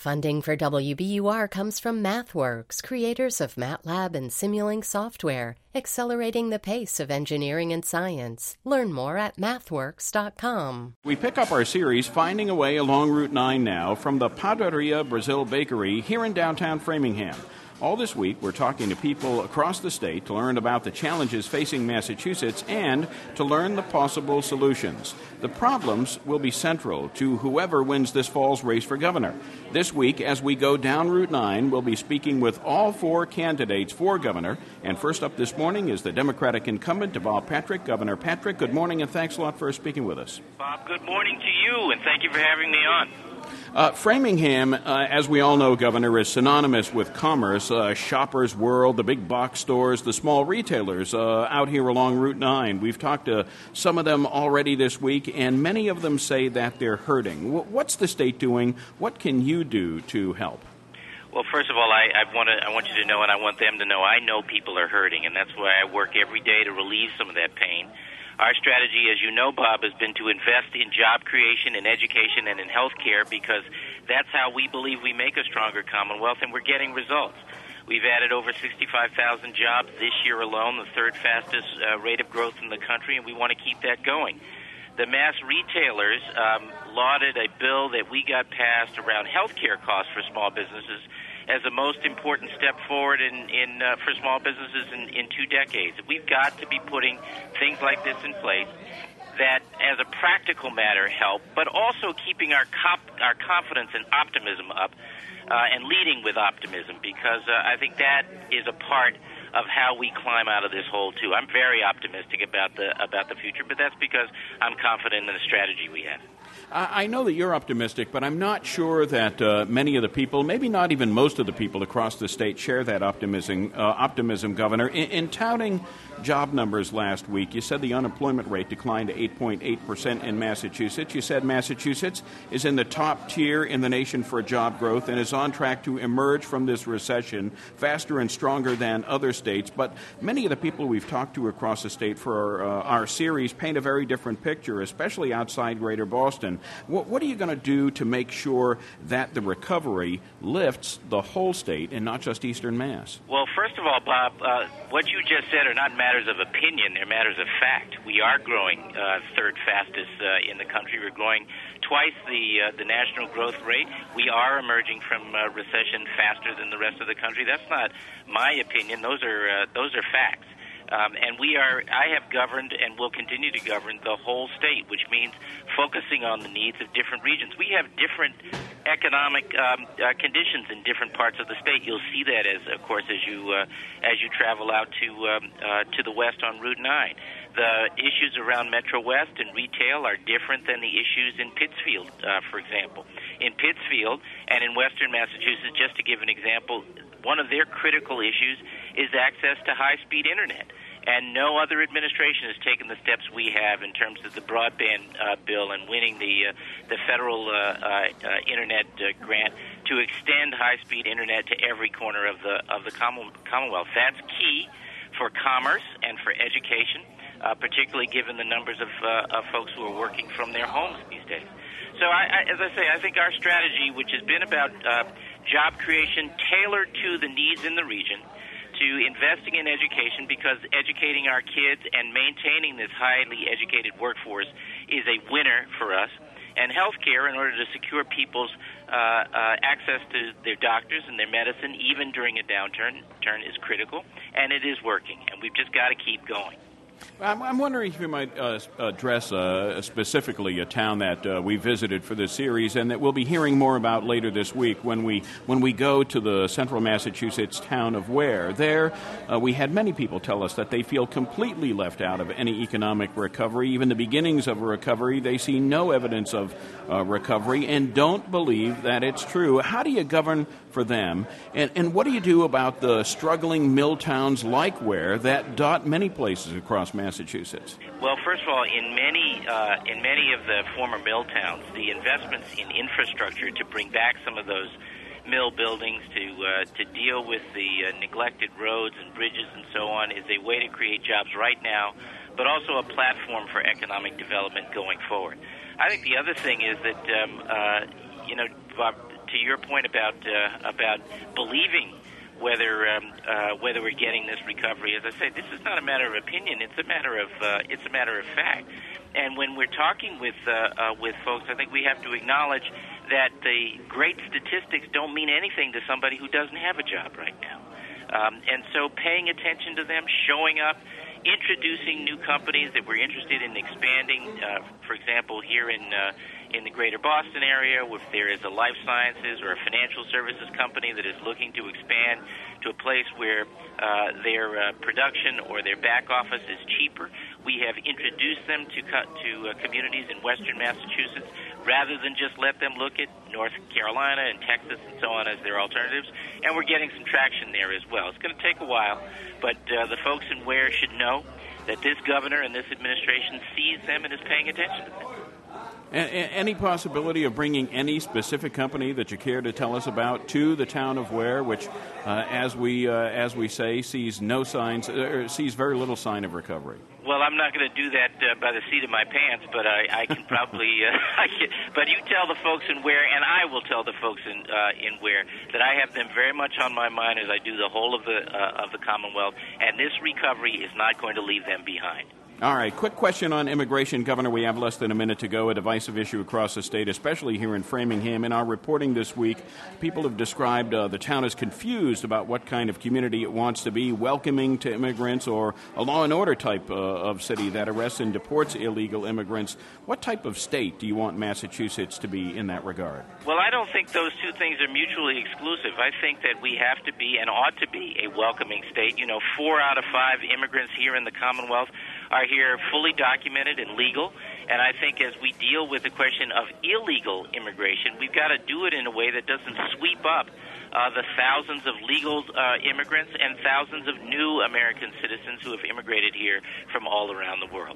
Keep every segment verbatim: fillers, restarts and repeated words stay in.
Funding for W B U R comes from MathWorks, creators of MATLAB and Simulink software, accelerating the pace of engineering and science. Learn more at mathworks dot com. We pick up our series, Finding a Way Along Route nine now, from the Padaria Brazil Bakery here in downtown Framingham. All this week, we're talking to people across the state to learn about the challenges facing Massachusetts and to learn the possible solutions. The problems will be central to whoever wins this fall's race for governor. This week, as we go down Route nine, we'll be speaking with all four candidates for governor. And first up this morning is the Democratic incumbent, Deval Patrick. Governor Patrick, good morning, and thanks a lot for speaking with us. Bob, good morning to you, and thank you for having me on. Uh, Framingham, uh, as we all know, Governor, is synonymous with commerce, uh, Shoppers World, the big box stores, the small retailers uh, out here along Route nine. We've talked to some of them already this week, and many of them say that they're hurting. W- what's the state doing? What can you do to help? Well, first of all, I, I want to, I want you to know, and I want them to know, I know people are hurting, and that's why I work every day to relieve some of that pain. Our strategy, as you know, Bob, has been to invest in job creation, in education, and in health care, because that's how we believe we make a stronger Commonwealth, and we're getting results. We've added over sixty-five thousand jobs this year alone, the third fastest uh, rate of growth in the country, and we want to keep that going. The mass retailers um, lauded a bill that we got passed around health care costs for small businesses as the most important step forward in, in uh, for small businesses in, in two decades. We've got to be putting things like this in place that, as a practical matter, help, but also keeping our cop- our confidence and optimism up uh, and leading with optimism, because uh, I think that is a part of how we climb out of this hole, too. I'm very optimistic about the about the future, but that's because I'm confident in the strategy we have. I know that you're optimistic, but I'm not sure that uh, many of the people, maybe not even most of the people across the state, share that optimism, uh, optimism, Governor. In, in touting job numbers last week, you said the unemployment rate declined to eight point eight percent in Massachusetts. You said Massachusetts is in the top tier in the nation for job growth and is on track to emerge from this recession faster and stronger than other states. But many of the people we've talked to across the state for our, uh, our series paint a very different picture, especially outside Greater Boston. What, what are you going to do to make sure that the recovery lifts the whole state and not just Eastern Mass? Well, first of all, Bob, uh, what you just said are not matters of opinion, they're matters of fact. We are growing uh, third fastest uh, in the country. We're growing twice the uh, the national growth rate. We are emerging from uh, recession faster than the rest of the country. That's not my opinion. Those are uh, those are facts. Um, and we are, I have governed and will continue to govern the whole state, which means focusing on the needs of different regions. We have different economic um, uh, conditions in different parts of the state. You'll see that, as of course, as you uh, as you travel out to um, uh, to the west on Route nine. The issues around Metro West and retail are different than the issues in Pittsfield, uh, for example. In Pittsfield and in western Massachusetts, just to give an example, one of their critical issues is access to high-speed internet. And no other administration has taken the steps we have in terms of the broadband uh, bill and winning the uh, the federal uh, uh, uh, internet uh, grant to extend high-speed internet to every corner of the of the Commonwealth. That's key for commerce and for education, uh, particularly given the numbers of, uh, of folks who are working from their homes these days. So, I, I, as I say, I think our strategy, which has been about uh, job creation tailored to the needs in the region, to investing in education, because educating our kids and maintaining this highly educated workforce is a winner for us, and healthcare, in order to secure people's uh, uh, access to their doctors and their medicine, even during a downturn, turn is critical, and it is working, and we've just got to keep going. I'm, I'm wondering if you might uh, address uh, specifically a town that uh, we visited for this series and that we'll be hearing more about later this week when we when we go to the central Massachusetts town of Ware. There, uh, we had many people tell us that they feel completely left out of any economic recovery, even the beginnings of a recovery. They see no evidence of uh, recovery and don't believe that it's true. How do you govern for them? And, and what do you do about the struggling mill towns like Ware that dot many places across Massachusetts? Well, first of all, in many uh, in many of the former mill towns, the investments in infrastructure to bring back some of those mill buildings, to uh, to deal with the uh, neglected roads and bridges and so on, is a way to create jobs right now, but also a platform for economic development going forward. I think the other thing is that um, uh, you know, Bob, to your point about uh, about believing whether um, uh, whether we're getting this recovery, as I say, this is not a matter of opinion. It's a matter of uh, it's a matter of fact. And when we're talking with uh, uh, with folks, I think we have to acknowledge that the great statistics don't mean anything to somebody who doesn't have a job right now. Um, and so paying attention to them, showing up, introducing new companies that we're interested in expanding. Uh, for example, here in uh, in the greater Boston area, if there is a life sciences or a financial services company that is looking to expand to a place where uh, their uh, production or their back office is cheaper, we have introduced them to co- to uh, communities in western Massachusetts rather than just let them look at North Carolina and Texas and so on as their alternatives. And we're getting some traction there as well. It's going to take a while, but uh, the folks in Ware should know that this governor and this administration sees them and is paying attention to them. Any possibility of bringing any specific company that you care to tell us about to the town of Ware, which, uh, as we uh, as we say, sees no signs, or sees very little sign of recovery? Well, I'm not going to do that uh, by the seat of my pants, but I, I can probably. Uh, I can, but you tell the folks in Ware, and I will tell the folks in uh, in Ware that I have them very much on my mind as I do the whole of the uh, of the Commonwealth, and this recovery is not going to leave them behind. All right, quick question on immigration, Governor. We have less than a minute to go. A divisive issue across the state, especially here in Framingham. In our reporting this week, people have described uh, the town as confused about what kind of community it wants to be, welcoming to immigrants, or a law and order type uh, of city that arrests and deports illegal immigrants. What type of state do you want Massachusetts to be in that regard? Well, I don't think those two things are mutually exclusive. I think that we have to be and ought to be a welcoming state. You know, four out of five immigrants here in the Commonwealth are here fully documented and legal, and I think as we deal with the question of illegal immigration, we've got to do it in a way that doesn't sweep up uh, the thousands of legal uh, immigrants and thousands of new American citizens who have immigrated here from all around the world.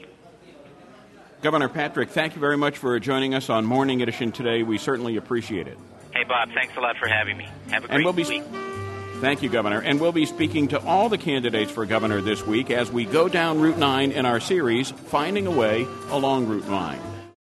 Governor Patrick, thank you very much for joining us on Morning Edition today. We certainly appreciate it. Hey, Bob, thanks a lot for having me. Have a great and we'll be week. Thank you, Governor. And we'll be speaking to all the candidates for governor this week as we go down Route nine in our series, Finding a Way Along Route nine.